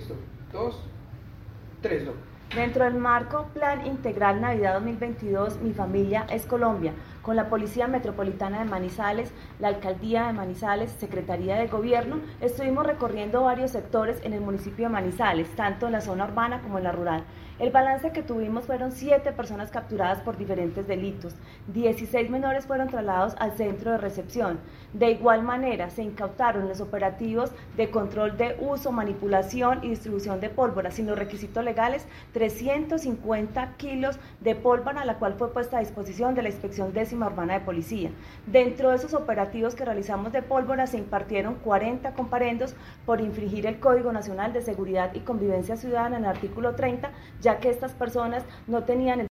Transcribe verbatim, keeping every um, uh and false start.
Listo. Dos, tres, no. Dentro del marco Plan Integral Navidad dos mil veintidós, Mi Familia es Colombia, con la Policía Metropolitana de Manizales, la Alcaldía de Manizales, Secretaría de Gobierno, estuvimos recorriendo varios sectores en el municipio de Manizales, tanto en la zona urbana como en la rural. El balance que tuvimos fueron siete personas capturadas por diferentes delitos, dieciséis menores fueron trasladados al centro de recepción. De igual manera, se incautaron los operativos de control de uso, manipulación y distribución de pólvora sin los requisitos legales, trescientos cincuenta kilos de pólvora, la cual fue puesta a disposición de la Inspección Décima Urbana de Policía. Dentro de esos operativos que realizamos de pólvora se impartieron cuarenta comparendos por infringir el Código Nacional de Seguridad y Convivencia Ciudadana en el artículo treinta, ya que estas personas no tenían el